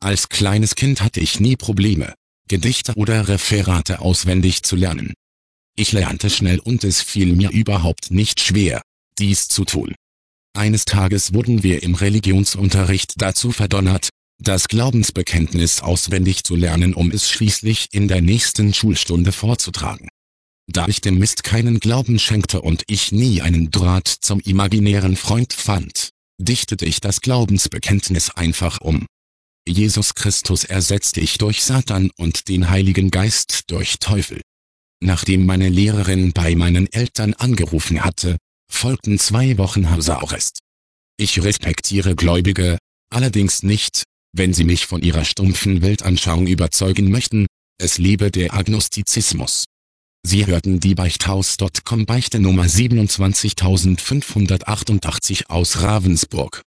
Als kleines Kind hatte ich nie Probleme, Gedichte oder Referate auswendig zu lernen. Ich lernte schnell und es fiel mir überhaupt nicht schwer, dies zu tun. Eines Tages wurden wir im Religionsunterricht dazu verdonnert, das Glaubensbekenntnis auswendig zu lernen, um es schließlich in der nächsten Schulstunde vorzutragen. Da ich dem Mist keinen Glauben schenkte und ich nie einen Draht zum imaginären Freund fand, dichtete ich das Glaubensbekenntnis einfach um. Jesus Christus ersetzte ich durch Satan und den Heiligen Geist durch Teufel. Nachdem meine Lehrerin bei meinen Eltern angerufen hatte, folgten 2 Wochen Hausarrest. Ich respektiere Gläubige, allerdings nicht, wenn sie mich von ihrer stumpfen Weltanschauung überzeugen möchten. Es lebe der Agnostizismus. Sie hörten die Beichthaus.com Beichte Nummer 27588 aus Ravensburg.